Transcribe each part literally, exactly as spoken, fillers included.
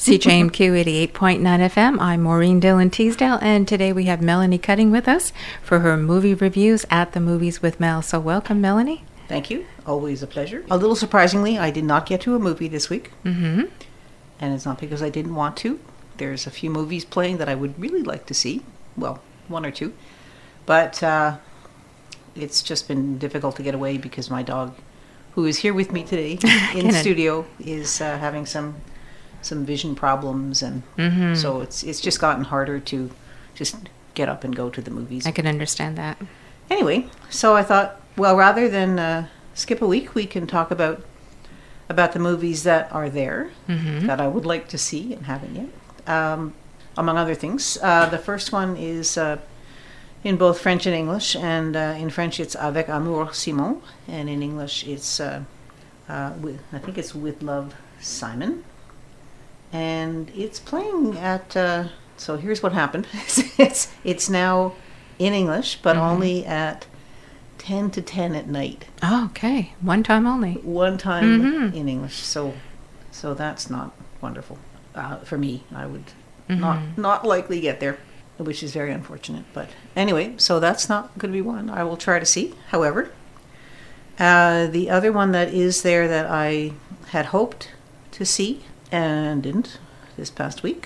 C J M Q eighty-eight point nine F M. I'm Maureen Dillon Teasdale, and today we have Melanie Cutting with us for her movie reviews at the Movies with Mel. So welcome, Melanie. Thank you. Always a pleasure. A little surprisingly, I did not get to a movie this week. Mm-hmm. And it's not because I didn't want to. There's a few movies playing that I would really like to see. Well, one or two. But uh, it's just been difficult to get away because my dog, who is here with me today in the studio, is uh, having some some vision problems. And mm-hmm. so it's it's just gotten harder to just get up and go to the movies. I can understand that. Anyway, so I thought, well, rather than uh, skip a week, we can talk about about the movies that are there mm-hmm. that I would like to see and haven't yet. Um, among other things, uh, the first one is uh, in both French and English, and uh, in French it's Avec Amour Simon, and in English it's uh, uh, with, I think it's With Love Simon, and it's playing at. Uh, so here's what happened: it's it's now in English, but mm-hmm. only at ten to ten at night. Oh, okay. One time only. One time mm-hmm. in English. So so that's not wonderful. Uh, for me, I would mm-hmm. not not likely get there, which is very unfortunate. But anyway, so that's not going to be one I will try to see. However, uh, the other one that is there that I had hoped to see and didn't this past week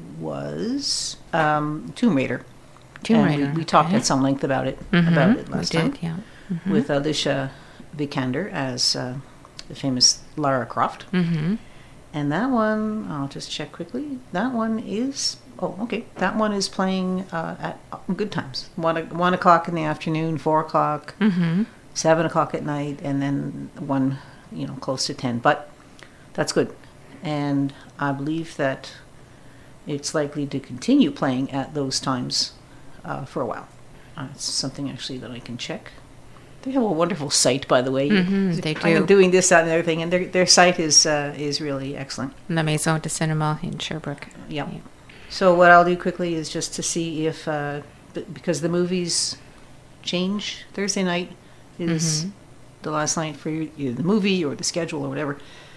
was um, Tomb Raider. Tomb and Raider. We, we talked okay. at some length about it mm-hmm. about it last we did, time. Yeah. Mm-hmm. With Alicia Vikander as uh, the famous Lara Croft. Mm-hmm. And that one, I'll just check quickly. That one is, oh, okay. That one is playing uh, at uh, good times. One, one o'clock in the afternoon, four o'clock, mm-hmm. seven o'clock at night, and then one, you know, close to ten. But that's good. And I believe that it's likely to continue playing at those times uh, for a while. Uh, it's something actually that I can check. They have a wonderful site, by the way. Mm-hmm, they do. I'm doing this, that, and everything, and their their site is uh, is really excellent. La Maison de Cinema in Sherbrooke. Yep. Yeah. So what I'll do quickly is just to see if, uh, b- because the movies change. Thursday night is mm-hmm. the last night for either the movie or the schedule or whatever.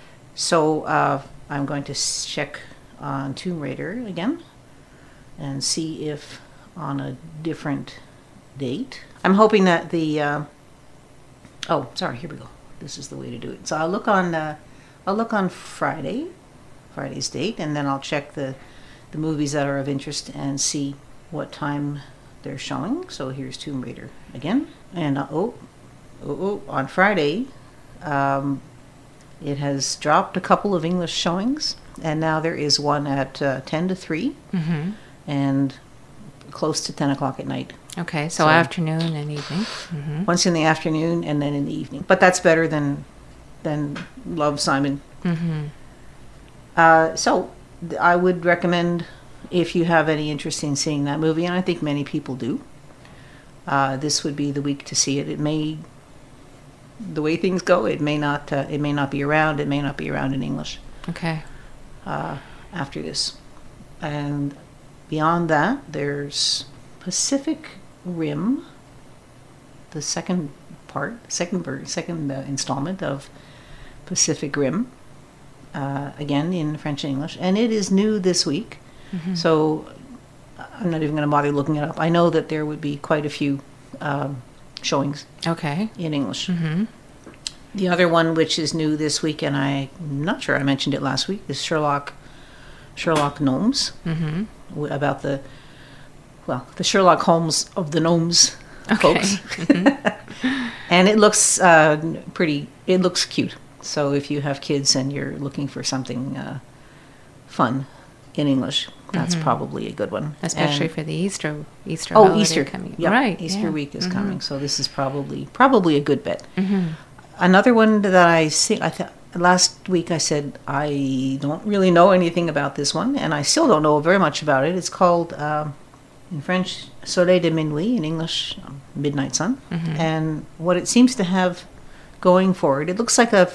So uh, I'm going to check on Tomb Raider again and see if on a different date. I'm hoping that the uh, oh sorry here we go this is the way to do it. So I'll look on uh, I'll look on Friday Friday's date, and then I'll check the the movies that are of interest and see what time they're showing. So here's Tomb Raider again, and uh, oh, oh oh on Friday um, it has dropped a couple of English showings, and now there is one at uh, ten to three mm-hmm. and close to ten o'clock at night. Okay, so, So- afternoon and evening. Mm-hmm. Once in the afternoon and then in the evening. But that's better than than Love Simon. Mm-hmm. Uh, so th- I would recommend, if you have any interest in seeing that movie, and I think many people do, uh, this would be the week to see it. It may, the way things go, it may not uh, it may not be around. It may not be around in English Okay. uh, after this. And beyond that, there's Pacific Rim, the second part, second ver- second uh, installment of Pacific Rim, uh, again in French and English, and it is new this week. Mm-hmm. So I'm not even going to bother looking it up. I know that there would be quite a few um, showings Okay. in English. Mm-hmm. The other one, which is new this week, and I'm not sure I mentioned it last week, is Sherlock Sherlock Gnomes, Mm-hmm. w- about the well, the Sherlock Holmes of the gnomes Okay. folks. Mm-hmm. And it looks uh, pretty, it looks cute. So if you have kids and you're looking for something uh, fun in English, that's Mhm. probably a good one. Especially And- for the Easter Easter oh, holiday Easter coming. Yeah, Right. Easter yeah. week is Mhm. coming, so this is probably probably a good bet. Mm-hmm. Another one that I see, I th- last week I said I don't really know anything about this one, and I still don't know very much about it. It's called, um, in French, Soleil de Minuit, in English, um, Midnight Sun. Mhm. And what it seems to have going for it, it looks like a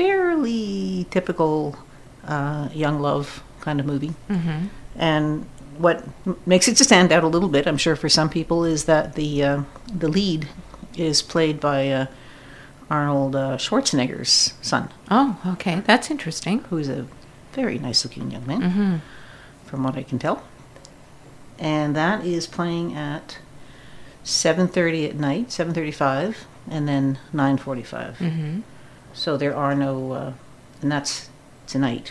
fairly typical uh, young love kind of movie. Mm-hmm. And what m- makes it to stand out a little bit, I'm sure for some people, is that the uh, the lead is played by uh, Arnold uh, Schwarzenegger's son, Oh, okay. That's interesting. who's a very nice-looking young man, Mm-hmm. from what I can tell. And that is playing at seven thirty at night, seven thirty-five, and then nine forty-five. Mm-hmm. So there are no, uh, and that's tonight.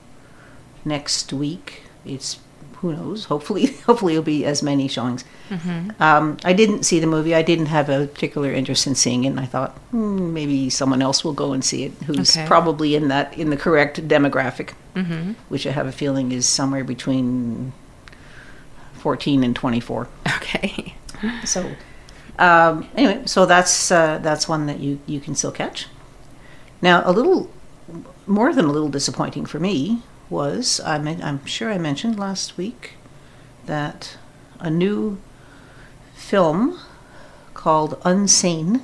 Next week, it's, who knows, hopefully hopefully it'll be as many showings. Mm-hmm. Um, I didn't see the movie. I didn't have a particular interest in seeing it, and I thought, hmm, maybe someone else will go and see it who's Okay. probably in that, in the correct demographic, Mm-hmm. which I have a feeling is somewhere between fourteen and twenty-four. Okay. So, um, anyway, so that's uh, that's one that you, you can still catch. Now, a little more than a little disappointing for me was, I mean, I'm sure I mentioned last week that a new film called Unsane,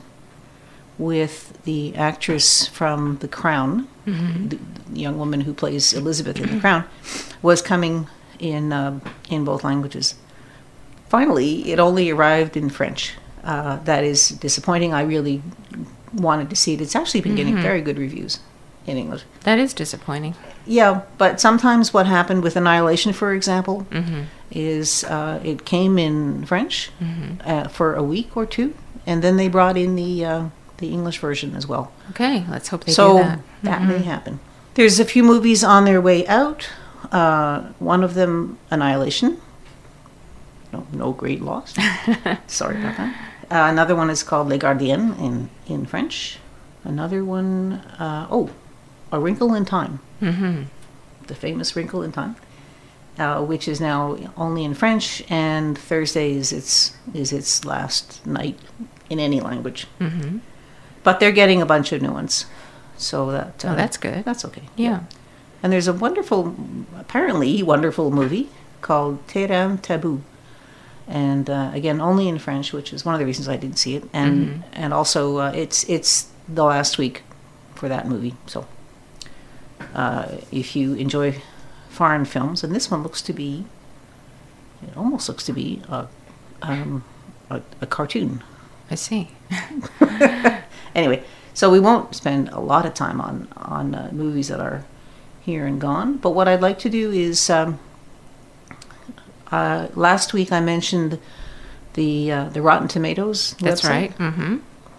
with the actress from The Crown, Mm-hmm. the, the young woman who plays Elizabeth in The Crown, was coming in uh, in both languages. Finally, it only arrived in French. Uh, that is disappointing. I really wanted to see it. It's actually been getting Mhm. very good reviews in English. That is disappointing. Yeah, but sometimes what happened with Annihilation, for example, Mm-hmm. is uh, it came in French Mm-hmm. uh, for a week or two, and then they brought in the uh, the English version as well. Okay, let's hope they so do that. that Mhm. may happen. There's a few movies on their way out. Uh, one of them, Annihilation. No, no great loss. Sorry about that. Uh, another one is called Les Gardiens in, in French. Another one, uh, oh, A Wrinkle in Time. Mm-hmm. The famous Wrinkle in Time, uh, which is now only in French, and Thursday is its, is its last night in any language. Mm-hmm. But they're getting a bunch of new ones. So that... Oh, that's good. That's okay. Yeah. And there's a wonderful, apparently wonderful movie called Terrain Tabou. And uh, again, only in French, which is one of the reasons I didn't see it. And Mhm. and also, uh, it's it's the last week for that movie. So uh, if you enjoy foreign films, and this one looks to be, it almost looks to be a, um, a, a cartoon. I see. Anyway, so we won't spend a lot of time on, on uh, movies that are here and gone. But what I'd like to do is... Um, Uh, last week I mentioned the uh, the Rotten Tomatoes That's website. right. Mm-hmm.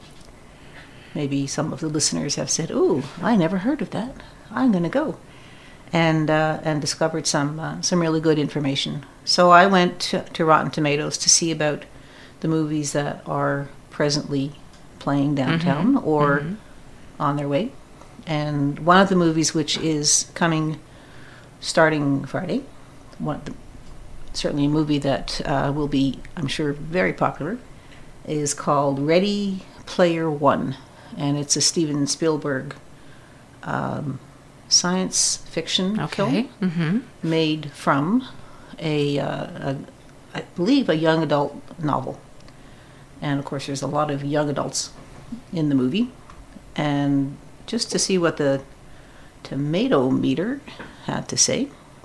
Maybe some of the listeners have said, "Ooh, I never heard of that. I'm going to go," and uh, and discovered some uh, some really good information. So I went to, to Rotten Tomatoes to see about the movies that are presently playing downtown Mhm. or Mhm. on their way. And one of the movies which is coming starting Friday, one of the, certainly a movie that uh, will be, I'm sure, very popular, is called Ready Player One. And it's a Steven Spielberg um, science fiction Okay. film Mm-hmm. made from a, uh, a, I believe, a young adult novel. And of course, there's a lot of young adults in the movie. And just to see what the tomato meter had to say,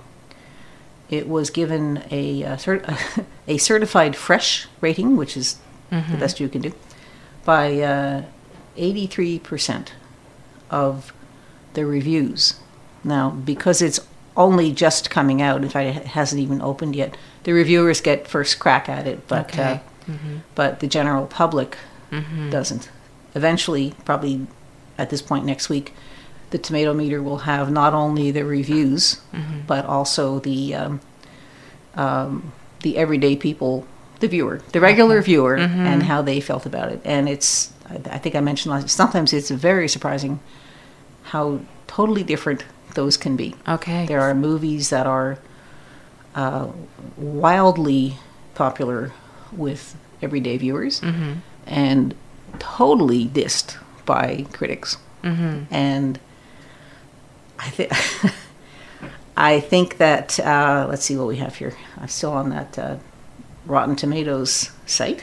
it was given a uh, cert- a certified fresh rating, which is Mm-hmm. the best you can do, by uh, eighty-three percent of the reviews. Now, because it's only just coming out, in fact, it hasn't even opened yet, the reviewers get first crack at it, but Okay. uh, Mm-hmm. but the general public Mm-hmm. doesn't. Eventually, probably at this point next week, the tomato meter will have not only the reviews, Mm-hmm. but also the um, um, the everyday people, the viewer, the regular Okay. viewer, Mhm. and how they felt about it. And it's, I, I think I mentioned last, sometimes it's very surprising how totally different those can be. Okay. There are movies that are uh, wildly popular with everyday viewers Mm-hmm. and totally dissed by critics. Mm-hmm. And I think I think that uh, let's see what we have here. I'm still on that uh, Rotten Tomatoes site.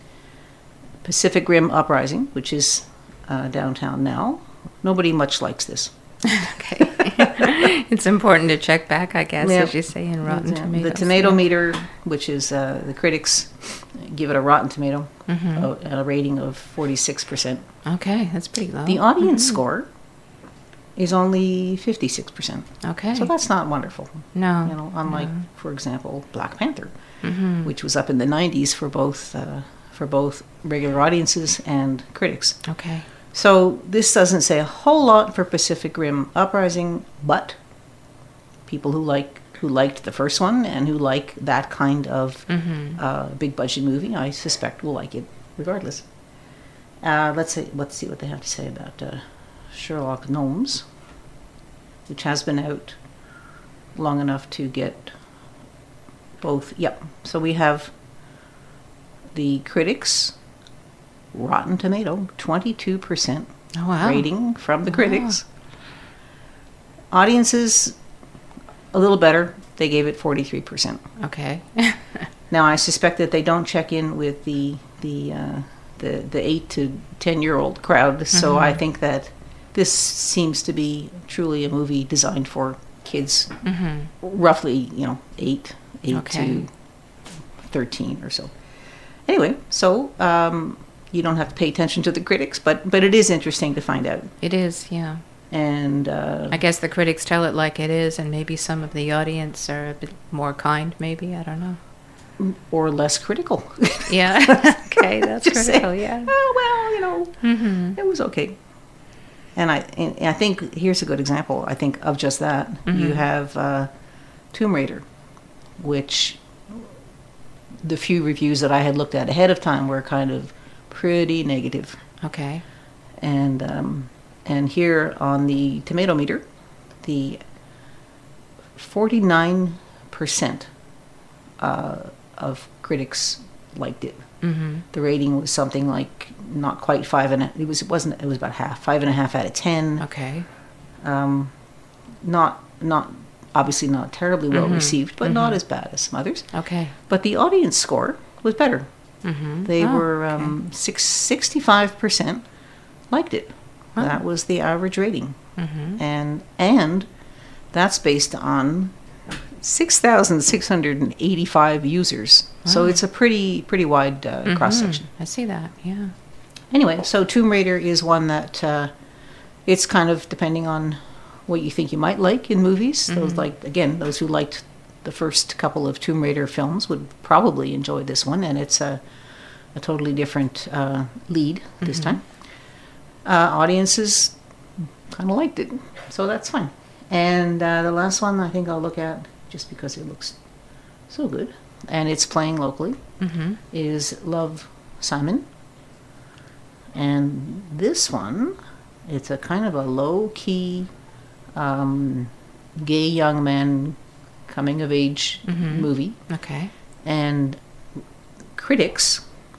Pacific Rim Uprising, which is uh, downtown now. Nobody much likes this. Okay. It's important to check back, I guess, Yeah. as you say in Rotten The- Tomatoes. The tomato yeah. meter, which is uh, the critics give it a Rotten Tomato, Mhm. uh, at a rating of forty-six percent. Okay, that's pretty low. The audience Mhm. score is only fifty-six percent. Okay. So that's not wonderful. No. You know, unlike, no. for example, Black Panther, Mm-hmm. which was up in the nineties for both uh, for both regular audiences and critics. Okay. So this doesn't say a whole lot for Pacific Rim Uprising, but people who like who liked the first one and who like that kind of Mm-hmm. uh, big budget movie, I suspect will like it regardless. Uh, let's see. Let's see what they have to say about uh, Sherlock Gnomes, which has been out long enough to get both. Yep. So we have the critics, Rotten Tomato, twenty-two percent Oh, wow. rating from the Wow. critics. Audiences, a little better. They gave it forty-three percent. Okay. Now I suspect that they don't check in with the the uh, the the eight to ten year old crowd. So Mhm. I think that this seems to be truly a movie designed for kids, Mm-hmm. roughly you know eight eight Okay. to thirteen or so. Anyway, so um, you don't have to pay attention to the critics, but but it is interesting to find out. It is, yeah. And uh, I guess the critics tell it like it is, and maybe some of the audience are a bit more kind, maybe. I don't know. or less critical. Yeah. Okay, that's Just critical, say, yeah. Oh, well, you know, Mm-hmm. it was okay. And I, and I think here's a good example. I think of just that. Mhm. You have uh, Tomb Raider, which the few reviews that I had looked at ahead of time were kind of pretty negative. Okay. And um, and here on the tomato meter, the forty-nine percent uh, of critics liked it. Mm-hmm. The rating was something like not quite five and a, it was it wasn't it was about half five and a half out of ten. Okay. Um, not not obviously not terribly well Mhm. received, but not Mhm. as bad as some others. Okay. But the audience score was better. Mm-hmm. They Oh, were okay. um, six, sixty-five percent liked it. Wow. That was the average rating, Mm-hmm. and and that's based on six thousand six hundred eighty-five users. So Wow. it's a pretty pretty wide uh, Mhm. cross section. I see that, yeah. Anyway, so Tomb Raider is one that uh, it's kind of depending on what you think you might like in movies. Those Mhm. like again, those who liked the first couple of Tomb Raider films would probably enjoy this one, and it's a a totally different uh, lead this Mhm. time. Uh, audiences kind of liked it, so that's fine. And uh, the last one I think I'll look at just because it looks so good, and it's playing locally, Mm-hmm. is Love, Simon. And this one, it's a kind of a low-key um, gay young man coming of age Mhm. movie, Okay. and critics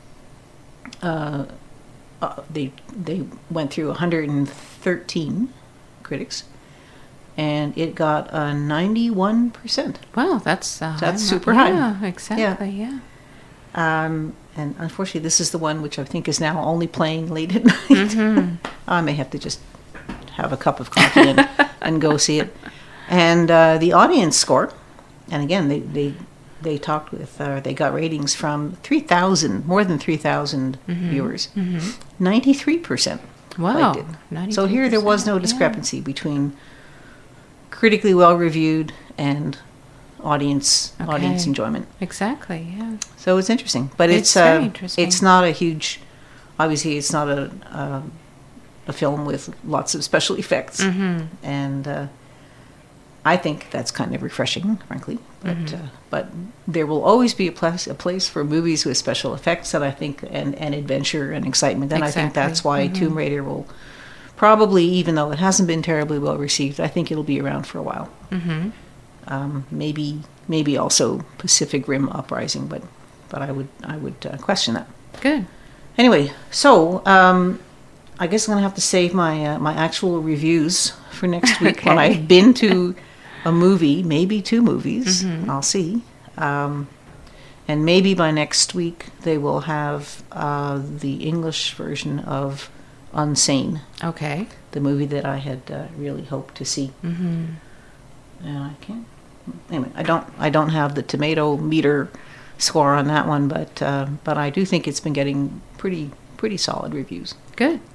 uh, uh, they they went through one hundred thirteen critics, and it got a ninety-one percent. Well, that's uh, That's high. super high. Yeah, exactly, yeah. Um, and unfortunately, this is the one which I think is now only playing late at night. Mhm. I may have to just have a cup of coffee and, and go see it. And uh, the audience score, and again, they they, they talked with, uh, they got ratings from three thousand, more than three thousand Mhm. viewers. Mhm. ninety-three percent Wow. liked it. So here there was no ninety-two percent, yeah. discrepancy between critically well reviewed and audience audience Okay. enjoyment. Exactly, yeah. So it's interesting, but It's it's very uh, interesting. it's not a huge. Obviously, it's not a a, a film with lots of special effects, Mm-hmm. and uh, I think that's kind of refreshing, frankly. But Mhm. uh, but there will always be a place a place for movies with special effects, and I think and, and adventure and excitement, and I think Exactly. that's why Mhm. Tomb Raider will probably, even though it hasn't been terribly well received, I think it'll be around for a while. Mm-hmm. Um, maybe maybe also Pacific Rim Uprising, but but I would I would uh, question that. Good. Anyway, so um, I guess I'm gonna have to save my uh, my actual reviews for next week when Okay. I've been to a movie, maybe two movies. Mhm. I'll see, um, and maybe by next week they will have uh, the English version of Unsane, Okay. the movie that I had uh, really hoped to see. Mm-hmm. And I can't. Anyway, I don't. I don't have the tomato meter score on that one, but uh, but I do think it's been getting pretty pretty solid reviews. Good.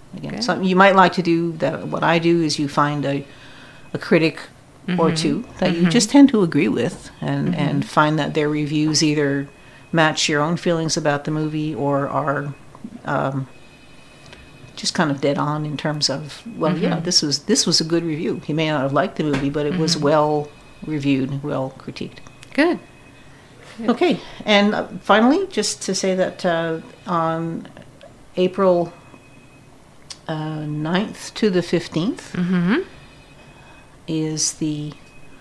Again, Good. something you might like to do. That what I do is you find a a critic Mm-hmm. or two that Mm-hmm. you just tend to agree with, and Mm-hmm. and find that their reviews either match your own feelings about the movie or are um, just kind of dead on in terms of, well, Mm-hmm. yeah, this was this was a good review. He may not have liked the movie, but it was Mm-hmm. well reviewed, well critiqued. Good. Okay, and uh, finally, just to say that uh, on April uh, ninth to the fifteenth Mm-hmm. is the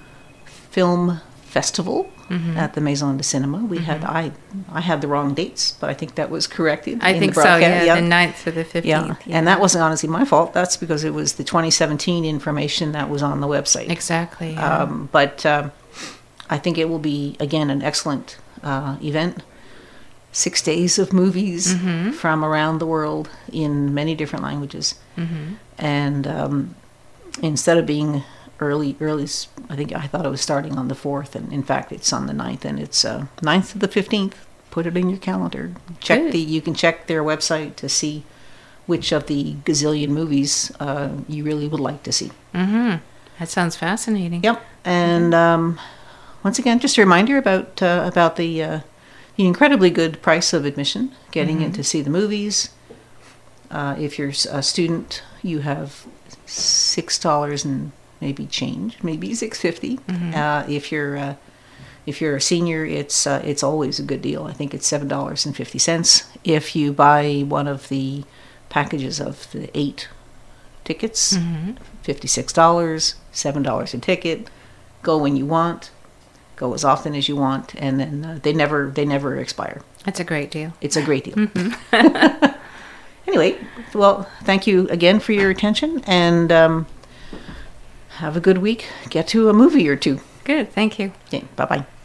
film festival Mm-hmm. at the Maison de Cinema. We had I I had the wrong dates, but I think that was corrected. I in think the so, broadcast. yeah, the ninth to the Yeah, fifteenth. and that wasn't honestly my fault. That's because it was the twenty seventeen information that was on the website. Exactly. Yeah. Um, but um, I think it will be, again, an excellent uh, event. Six days of movies Mhm. from around the world in many different languages. Mm-hmm. And um, instead of being early, early, s- I think I thought it was starting on the fourth, and in fact it's on the ninth, and it's uh, ninth to the fifteenth. Put it in your calendar. Check Good. the, you can check their website to see which of the gazillion movies uh, you really would like to see. Mm-hmm. That sounds fascinating. Yep. And um, once again, just a reminder about uh, about the uh, the incredibly good price of admission, getting in to see the movies. Uh, if you're a student, you have six dollars and maybe change, maybe six fifty. Mhm. Uh, if you're uh, if you're a senior, it's uh, it's always a good deal. I think it's seven dollars and fifty cents. If you buy one of the packages of the eight tickets, Mm-hmm. fifty-six dollars, seven dollars a ticket. Go when you want, go as often as you want, and then uh, they never they never expire. That's a great deal. It's a great deal. Mm-hmm. Anyway, well, thank you again for your attention, and um, have a good week. Get to a movie or two. Good. Thank you. Okay, bye bye.